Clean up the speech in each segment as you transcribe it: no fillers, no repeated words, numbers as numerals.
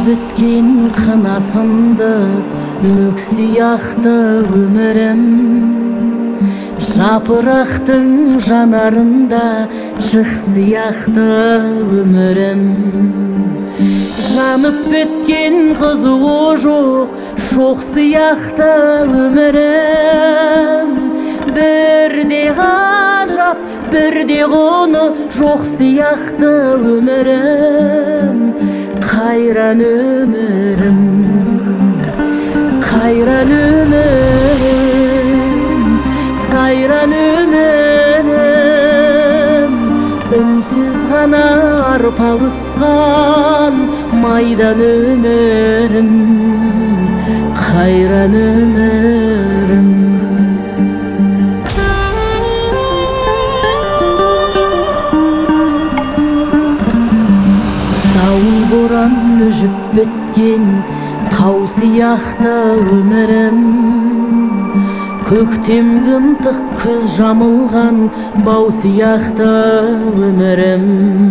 біткен қанасынды мүк сияқты өмірім, жапырақтың жанарында шық сияқты өмірім. Жанып біткен қызуы жоқ шоқ сияқты өмірім, бірде ғажап бірде құны жоқ сияқты өмірім. Қайран өмірім, қайран өмірім, сайран өмірім, үнсіз ғана арпалысқан майдан өмірім, қайран өмірім. Дауыл боран мүжіп біткен тау сияқты өмірім, көктемгі ынтық күз жамылған бау сияқты өмірім.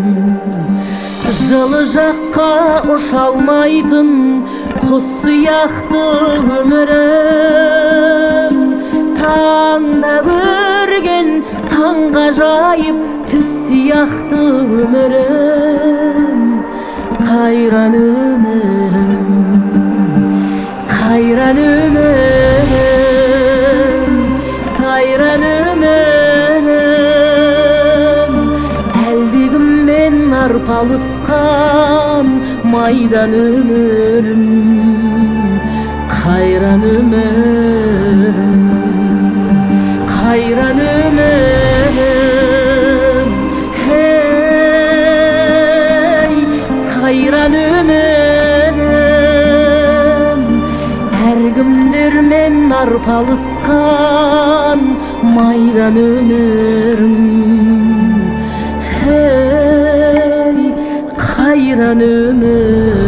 Жылы жаққа ұша алмайтын құс сияқты өмірім, таңда көрген таңғажайып түс сияқты өмірім. Қайран өмірім, қайран өмірім, сайран өмірім, әлдегіммен арпалысқан майдан өмірім, қайран өмірім, қайран өмірім, қайран өмірім, әркімдермен арпалысқан майдан өмірім, қайран өмірім.